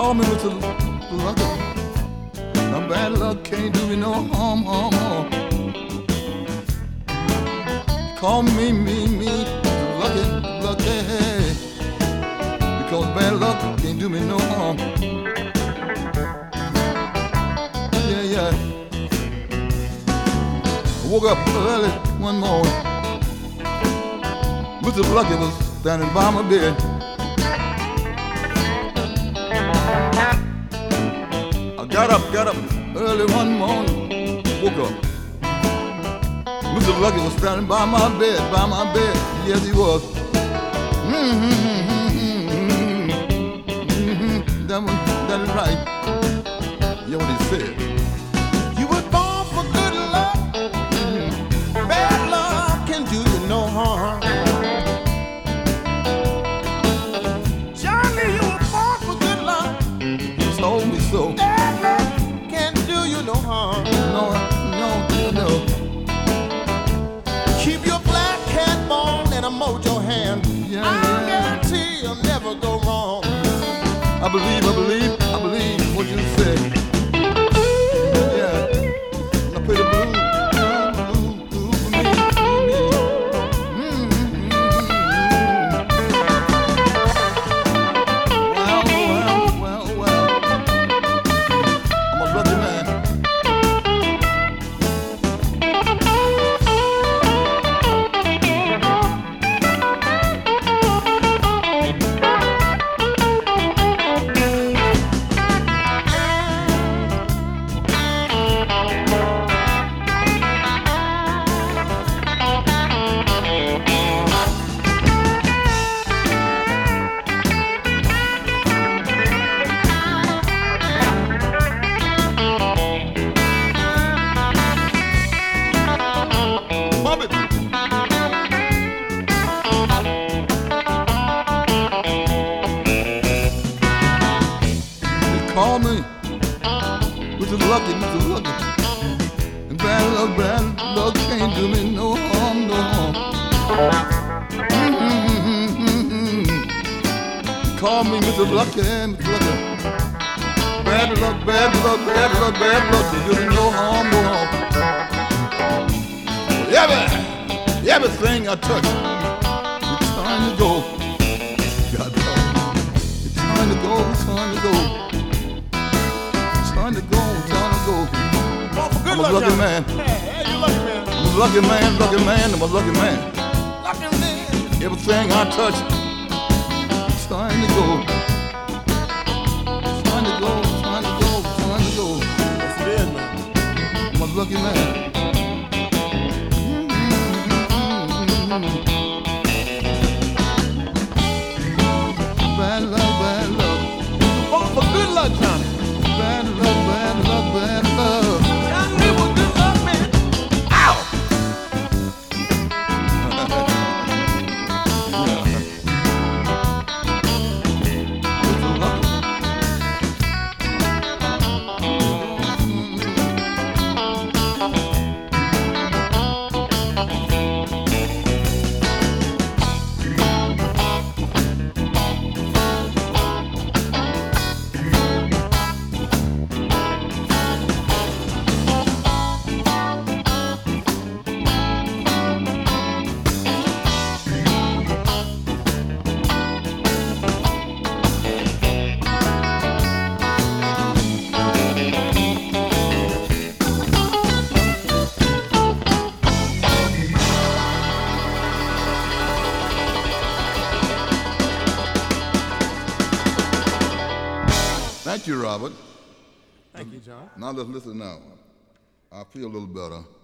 call me with the luck. Now bad luck can't do me no harm, harm, harm. Call me, lucky, lucky. Because bad luck can't do me no harm. Yeah, yeah. I woke up early one morning. Mr. Lucky was standing by my bed. I got up early one morning, woke up. Mr. Lucky was standing by my bed, yes he was. That is right. Yeah, what he said. You were born for good luck. Bad luck can do you no harm. Johnny, you were born for good luck. He told me so. Bad luck can't do you no harm. No. Keep your black cat bone and a mojo hand. Yeah, I yeah. guarantee you'll never go wrong. I believe what you say. Yeah. Now play the blues for me. Well. I'm a lucky man. Call me with the lucky. And bad luck can't do me no harm, no harm. Call me Mr. Lucky. Bad luck can't do me no harm, no harm. Everything I touch, it's time to go. God, it's time to go. Born for good I'm a luck, lucky Johnny. man. Yeah, you lucky man. I'm a lucky man. I'm a lucky man. Lucky man. Everything I touch, it's time to go. It's time to go. Yes, it is, man. I'm a lucky man. Bad luck. Born for good luck, Johnny. Bad luck. Johnny was good luck, man. Ow! Thank you, Robert. Thank you, John. Now let's listen now. I feel a little better.